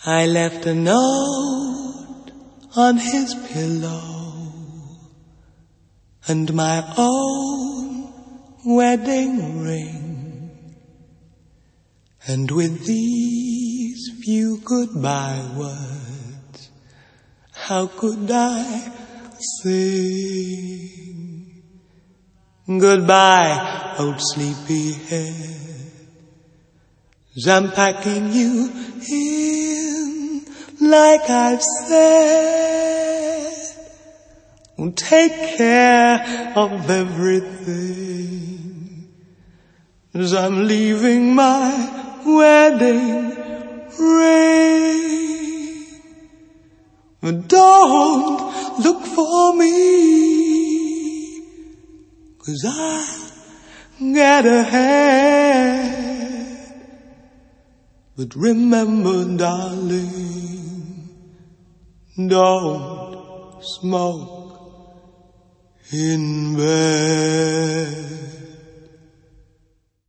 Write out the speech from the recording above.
I left a note on his pillow and my own wedding ring, and with these few goodbye words, how could I sing? Goodbye, old sleepyhead, 'cause I'm packing you in like I've said. Take care of everything, 'cause I'm leaving my wedding ring. But don't look for me, 'cause I get ahead. But remember, darling, don't smoke in bed.